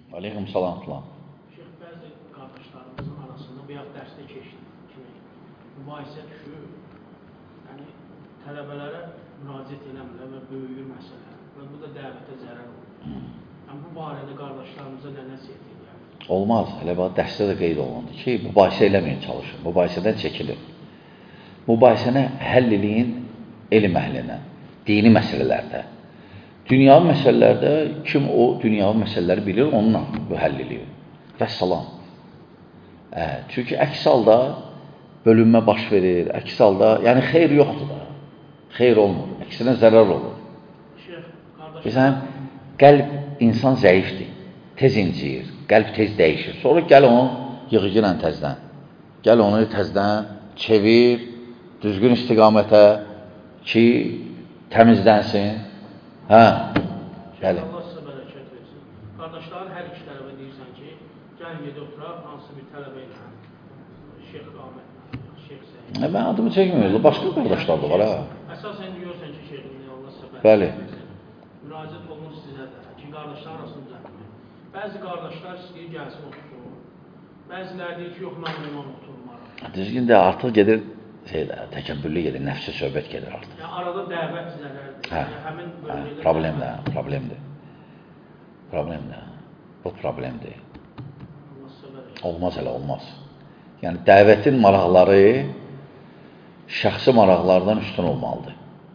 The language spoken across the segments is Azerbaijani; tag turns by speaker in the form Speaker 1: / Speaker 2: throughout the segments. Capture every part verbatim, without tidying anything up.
Speaker 1: Aleyküm salam.
Speaker 2: Şeyh, bəzi qardaşlarımızın arasında bu yaxud dərsdə keçdik kimi mübahisə düşür. Yəni, tələbələrə müraciət eləmirlər və böyüyür məsələ. Və bu da dəvətə zərər olur. Yəni, bu barədə qardaşlarımıza nə nəsiyyət edir?
Speaker 1: Olmaz. Elə bax, dərsdə də qeyd olundu ki, mübahisə eləməyin çalışın. Mübahisədən çəkilin. Mübahisəni həll eləyin elm əhlinə, dini məsələlərdə. Dünyavi məsələlərdə kim o dünyavi məsələləri bilir, onunla bu həll eləyir. Və salam. Ə, çünki əks halda bölünmə baş verir, əks halda, yəni xeyr yoxdur da. Xeyr olmur, əksinə zərər olur. Bizən qəlb insan zəifdir, tez inciyir, qəlb tez dəyişir. Sonra gəl onu yığıcıyla təzdən. Gəl onu təzdən çevir, düzgün istiqamətə ki, təmizlənsin. Hə, gəl.
Speaker 2: Allah sizə bərəkət versin. Qardaşların hər iki tələbə deyirsən ki, gəlin gedib oturaq, hansı bir tələbə ilə, Şeyx Ahmet, Şeyx Səhid.
Speaker 1: Mən adımı çəkmiyorum, başqa qardaşlar da var, hə.
Speaker 2: Əsasən deyirsən ki, Şeyxin Allah sizə bərəkət
Speaker 1: Bəli.
Speaker 2: versin. Müraciət olunur sizə də ki, qardaşlar arasında düzəltmək. Bəzi qardaşlar istəyir, gəlsin otursun. Bəziləri deyir ki, yox, mən ondan oturmaram.
Speaker 1: Düzgün də artıq gedir, şeydə, təkəbbürlü gedir, nəfsi söhbət gedir artıq.
Speaker 2: Yəni, arada dəvət zərərdir.
Speaker 1: Hə,
Speaker 2: yəni,
Speaker 1: hə, problemdir, problemdir. Problemdir, bu problemdir. Olmaz elə, olmaz. Yəni, dəvətin maraqları şəxsi maraqlardan üstün olmalıdır.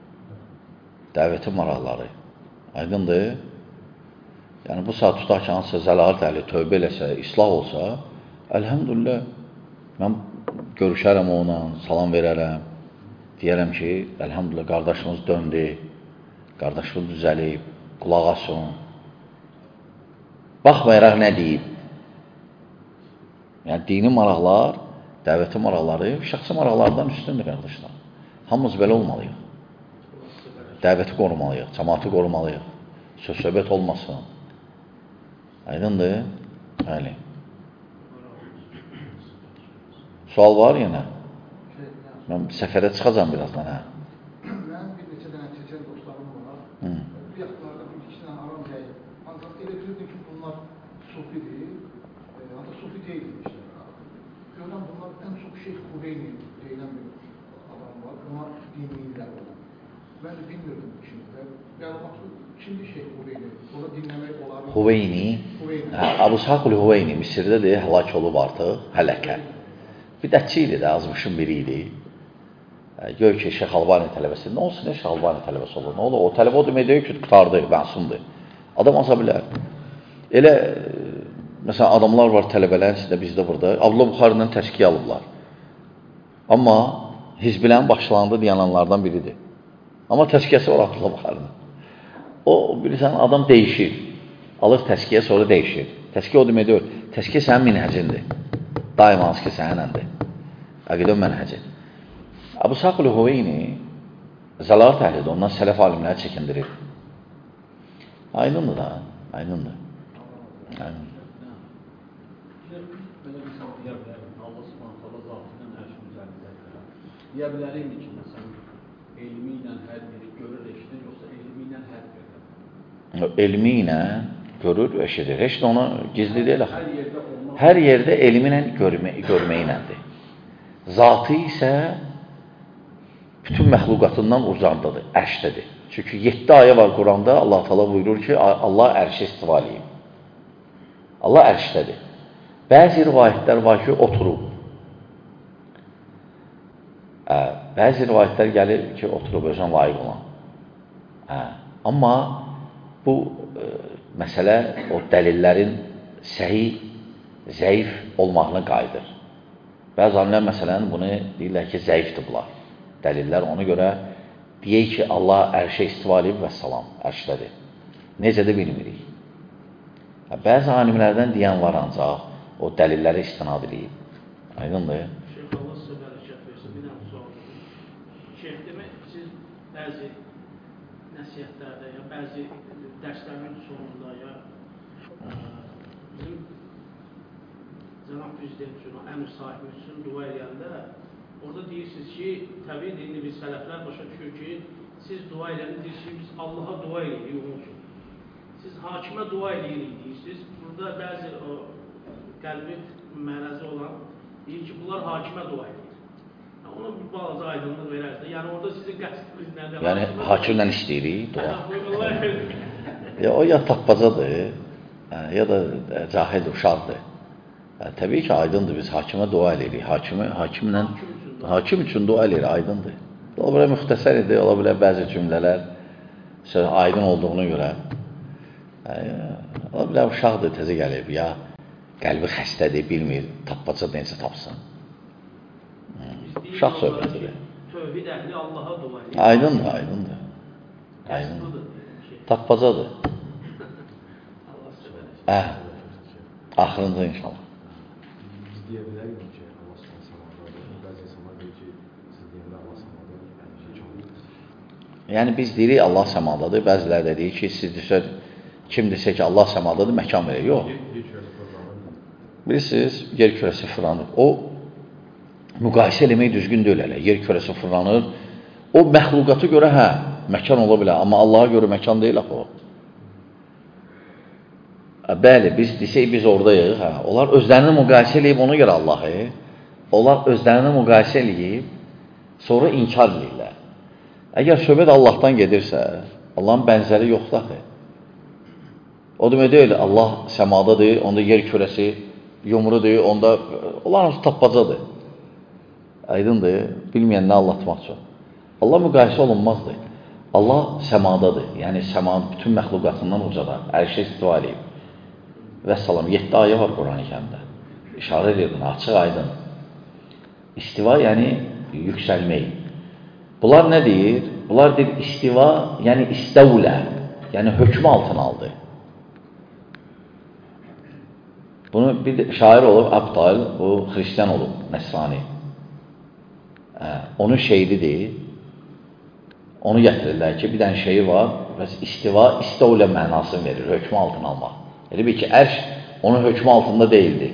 Speaker 1: Dəvətin maraqları. Aydındır. Yəni, bu saat tutaq ki, hansısa zəlalət əhli tövbə eləsə, islah olsa, əlhəmdülillah, mən görüşərəm ona, salam verərəm, deyərəm ki, əlhəmdülillah, qardaşımız döndü, qardaşımız düzəlib, qulaq asın. Baxmayaraq nə deyib? Yəni, dini maraqlar, dəvəti maraqları, şəxsi maraqlardan üstündür, qardaşlar. Hamımız belə olmalıyıq. Dəvəti qorumalıyıq, cəmaatı qorumalıyıq, söz-söhbət olmasın. Aydındır? Bəli. Sual var yenə? Mən səfərə çıxacam birazdan, hə?
Speaker 3: Mən bir neçə dənə çəkən dostlarım var. Bu yaxınlarda bir iki dənə aram dəyib. Ancaq elə bilirdim ki, bunlar sufidir. Hatta sufi deyilmişlər. Görürəm, bunlar ən çox Şeyx Huveyni deyilən bir adam var. Bunlar dinliyirlər olan. Mən də bilmirdim kimdir. Məlumatı kimdir Şeyx Huveyni? Onu dinləmək olar.
Speaker 1: Huveyni, Abu Sahul Huveyni Misirdədir, həlak olub artıq, hələkə. Bidətçi idi də, azmışın biri idi. Gör ki, Şeyx Albani tələbəsi. Nə olsun, nə Şeyx Albani tələbəsi olur? Nə olur? O tələbə o demək deyir ki, qutardı, məsumdur. Adam aza bilər. Elə, məsələn, adamlar var tələbələrin içində, bizdə burada. Abdullah Buxarından təşkiyə alıblar. Amma hizbilərin başlandı deyənlərdən biridir. Amma təşkiyəsi var Abdullah Buxarından. O, bilirsən, adam dəyişir. Alır təşkiyə, sonra dəyişir. Təşkiyə o demək deyir. Təşkiyə sənin minhəcindir. Daima hansı ki, səninəndir. Əqidə mənhəci. Abu Sahul Huveyni zəlalət əhlidir, ondan sələf alimləri çəkindirir. Aydındır da, aydındır. Aydındır.
Speaker 4: Belə bir sən deyə bilərim, Allah subhanət Allah zatından ərş müzəllidir. Deyə bilərim ki, məsələn, elmi ilə hər biri görür, eşidir, yoxsa elmi ilə hər biri?
Speaker 1: Elmi ilə görür, eşidir. Heç də ona gizli deyil. Hər yerdə elmi ilə görməklədir. Zatı isə bütün məxluqatından uzandadır, ərşdədir. Çünki yeddi ayə var Quranda, Allah Teala buyurur ki, Allah ərşə istiva eləyib. Allah ərşdədir. Bəzi rivayətlər var ki, oturub. Ə, bəzi rivayətlər gəlir ki, oturub, özünə layiq olan. Ə, amma bu ə, məsələ o dəlillərin səhi, zəif olmağına qayıdır. Bəzi alimlər məsələn bunu deyirlər ki, zəifdir bunlar. Dəlillər ona görə deyək ki, Allah ərşə istiva eləyib və salam, ərşdədir. Necə də bilmirik. Bəzi alimlərdən deyən var ancaq o dəlilləri istinad edib. Aydındır?
Speaker 2: Şeyx Allah sizə bərəkət versin. Bir dənə sual. Şeyx demək, siz bəzi nəsiyyətlərdə ya bəzi dərslərin sonunda ya bizim Cənab Prezident üçün, əmr sahibimiz üçün dua edəndə orada deyirsiniz ki, təbii indi biz sələflər başa düşür ki, siz dua edəndə deyirsiniz, biz Allaha dua edirik onun üçün. Siz hakimə dua edirik deyirsiniz. Burada qəlbi mərəzi olan deyir ki, bunlar hakimə dua edir. Ona bir balaca aydınlıq verərsə, yəni orada sizin qəsdiniz nədir?
Speaker 1: Yəni hakimlə işləyirik dua. Ya o ya tappacadır, ya da cahil uşaqdır. Yəni, təbii ki, aydındır, biz hakimə dua edirik. Hakimi, hakimlə, hakim üçün dua edirik, aydındır. Ola bilər müxtəsər idi, ola bilər bəzi cümlələr aydın olduğuna görə. Ola bilər uşaqdır, təzə gəlib, ya qəlbi xəstədir, bilmir, tappaca necə tapsın. Uşaq söhbətidir.
Speaker 2: Tövhid əhli Allaha dua edir.
Speaker 1: Aydındır, aydındır. Aydındır. Tappacadır.
Speaker 2: Allah sevədir.
Speaker 1: Hə, axırında inşallah.
Speaker 5: Biz deyə bilərik ki, Allah səmadadır. Bəzi insanlar deyir ki, siz deyəndə Allah səmadadır, yəni ki, kamildir.
Speaker 1: Yəni biz deyirik Allah səmadadır, bəziləri də deyir ki, siz desə, kim desə ki, Allah səmadadır, məkan verir. Yox. Bilirsiniz, yer kürəsi fırlanır. O, müqayisə eləmək düzgün deyil hələ. Yer kürəsi fırlanır. O, məxluqata görə hə, məkan ola bilər. Amma Allaha görə məkan deyil axı o. Bəli, biz desək, biz oradayıq. Hə. Onlar özlərini müqayisə eləyib, ona görə Allahı. Onlar özlərini müqayisə eləyib, sonra inkar edirlər. Əgər söhbət Allahdan gedirsə, Allahın bənzəri yoxdur axı. O demək deyil, Allah səmadadır, onda yer kürəsi yumrudur, onda onlar hansı tappacadır. Aydındır, bilməyənlə anlatmaq üçün. Allah müqayisə olunmazdır. Allah səmadadır, yəni səmanın bütün məxluqatından ucada, hər şey istiva edib. Və salam, yeddi ayə var Quran-ı Kərimdə. İşarə edirdim, açıq aydın. İstiva, yəni yüksəlmək. Bunlar nə deyir? Bunlar deyir, istiva, yəni istəvlə, yəni hökmü altına aldı. Bunu bir şair olub, Abdal, o xristiyan olub, Nəsrani. Onun şeiridir. Onu gətirirlər ki, bir dənə şeyi var, bəs istiva, istəvlə mənasını verir, hökmü altına almaq. Elə bir ki, ərş onun hökmü altında deyildi.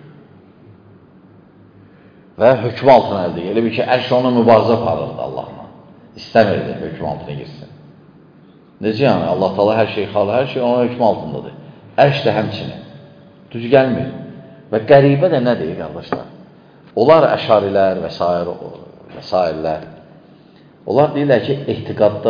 Speaker 1: Və hökmü altına əldir. Elə bir ki, ərş ona mübarizə aparırdı Allah'la. İstəmirdi hökmü altına girsin. Necə yəni? Allah Taala hər şey xalq, hər şey onun hökmü altındadır. Ərş də həmçinin. Düz gəlmir. Və qəribə də nədir, qardaşlar? Onlar əşarilər və s. və s. Onlar deyirlər ki, ehtiqadda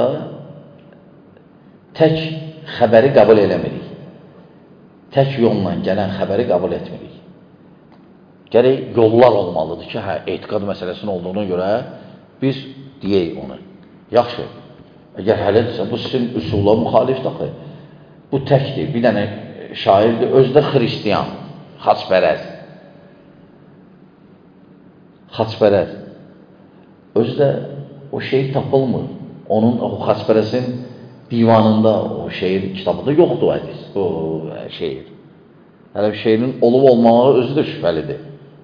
Speaker 1: tək xəbəri qəbul eləmirik. Tək yolla gələn xəbəri qəbul etmirik. Gərək yollar olmalıdır ki, hə, etiqad məsələsinin olduğuna görə biz deyək onu. Yaxşı, əgər hələdirsə, bu sizin üsula müxalifdir. Bu təkdir, bir dənə şairdir, özü də xristiyan, xaçpərəz. Xaçpərəz. Özü də o şey tapılmır. Onun, o xaçpərəzin divanında, o şeir kitabında yoxdur hədis, o şeir. Hələ bir şeirin olub-olmağı özü də şübhəlidir.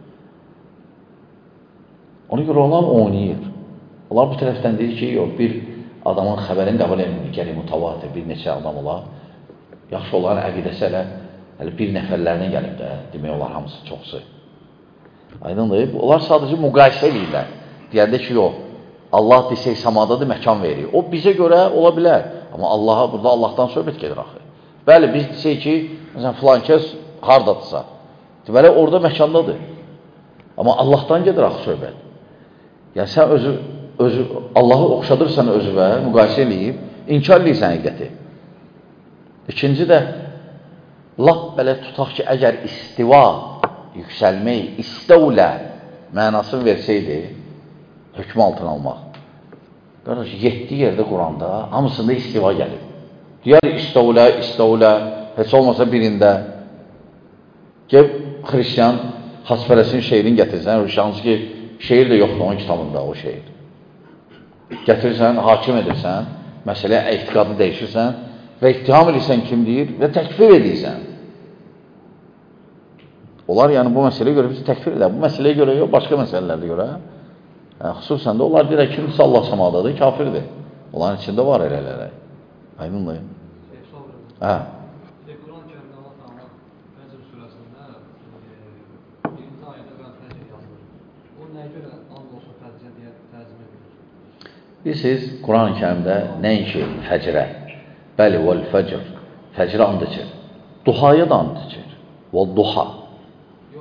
Speaker 1: Ona görə onlar oynayır. Onlar bu tərəfdən deyir ki, yox, bir adamın xəbərini qəbul etmir, gəlir mütəvatir, bir neçə adam olar. Yaxşı, onların əqidəsi hələ, hələ bir nəfərlərinə gəlib də, demək olar hamısı çoxsu. Aydındır, onlar sadəcə müqayisə edirlər. Deyəndə ki, yox, Allah desək samadadır, məkan verir. O bizə görə ola bilər. Amma Allaha, burada Allahdan söhbət gedir axı. Bəli, biz desək ki, məsələn, filan kəs hardadırsa, deməli, orada məkandadır. Amma Allahdan gedir axı söhbət. Yəni, sən özü, özü Allahı oxşadırsan özüvə, müqayisə eləyib, inkar eləyirsən həqiqəti. İkinci də, lap belə tutaq ki, əgər istiva, yüksəlmək, istəvlə mənasını versəydi, hökmü altına almaq. Qardaş, yetdi yerdə Quranda hamısında istiva gəlib. Deyər, istəvlə, istəvlə, heç olmasa birində. Gəb, xristiyan xaçpərəsin şeirini gətirsən, hansı ki, şeir də yoxdur onun kitabında, o şeir. Gətirirsən, hakim edirsən, məsələyə etiqadı dəyişirsən və ittiham edirsən kim deyir və təkfir edirsən. Onlar yəni bu məsələyə görə bizi təkfir edir. Bu məsələyə görə yox, başqa məsələlərdə görə. Yəni, xüsusən də onlar deyir, kimsə Allah samadadır, kafirdir. Onların içində var elələri. Aydındır. Hə.
Speaker 6: Quran-ı Kərimdə Allah Teala Fəcr surəsində birinci ayədə və fəcr yazılır. O nəyə görə and olsun fəcrə deyə tərcümə edilir?
Speaker 1: Bilirsiniz, Quran-ı Kərimdə nəinki fəcrə, bəli, vəl fəcr, fəcrə and içir. Duhaya da and içir. Vəl duha.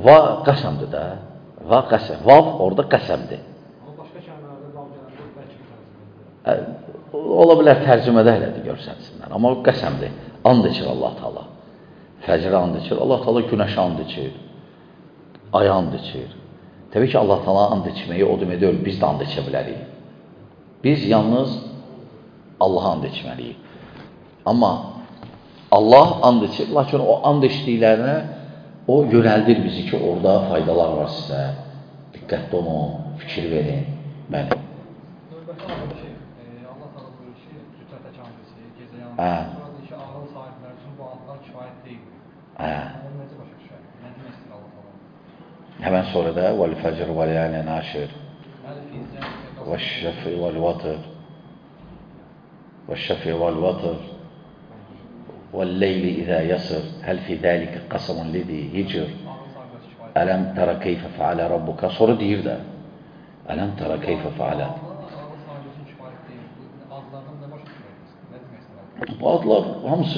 Speaker 1: Va qəsəmdir də. Va qəsəm. Vav orada qəsəmdir.
Speaker 6: Amma başqa kəlmələrdə vav gələndə bəlkə tərcümədir.
Speaker 1: Ola bilər tərcümədə elədir görsənsinlər. Amma o qəsəmdir. And içir Allah Taala. Fəcrə and içir. Allah Taala günəşə and içir. Aya and içir. Təbii ki, Allah Taala and içməyi o demək deyil, biz də and içə bilərik. Biz yalnız Allaha and içməliyik. Amma Allah and içir, lakin o and içdiklərinə o yönəldir bizi ki, orada faydalar var sizə. Diqqətli olun, fikir verin. Bəli.
Speaker 6: Növbəti adı şey, Allah Taala buyurur ki, zütrətə kamilisi, gecə yanında.
Speaker 1: Hə.
Speaker 6: Sonra deyir ki, ağıl sahibləri üçün bu adlar kifayət deyil.
Speaker 1: Hə.
Speaker 6: Onu necə başa düşər? Nə demək istəyir Allah Taala?
Speaker 1: Həmən sonra da vəl-fəcr vəl-yəlin əşir
Speaker 6: Əl-Fizən,
Speaker 1: vəş-şəfi vəl-vatır vəş-şəfi vəl-vatır vəl-leyli izə yasır həl fi zəlikə qasamun lidi hicr ələm tərə keyfə fəalə rabbuka. Sonra deyir də ələm tərə keyfə fəalə.
Speaker 6: ağıl sahibi üçün kifayət deyil. Bu adlardan nə başa düşmək? Nə demək istəyir?
Speaker 1: Bu adlar hamısı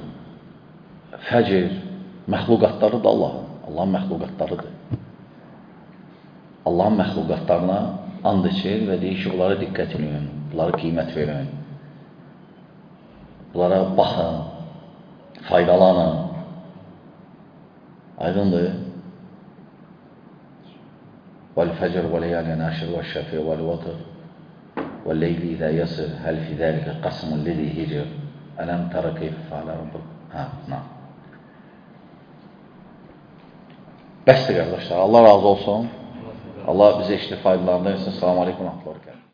Speaker 1: fəcr, məxluqatlarıdır Allahın. Allahın məxluqatlarıdır. Allahın məxluqatlarına and içir və deyir ki, bunlara diqqət edin, bunlara qiymət verin, bunlara baxın, faydalanın. Aydındır. Vəl-fəcr vəl-yəlin əşir vəş-şəfi vəl-vatır vəl-leyli izə yasir həl fi zəlikə qasamun lidi hicr ələm tərə keyfə fəalə rabbuk. Hə, nə? Bəsdir qardaşlar. Allah razı olsun. Allah bizə işli faydalarında etsin. Selamun aleyküm.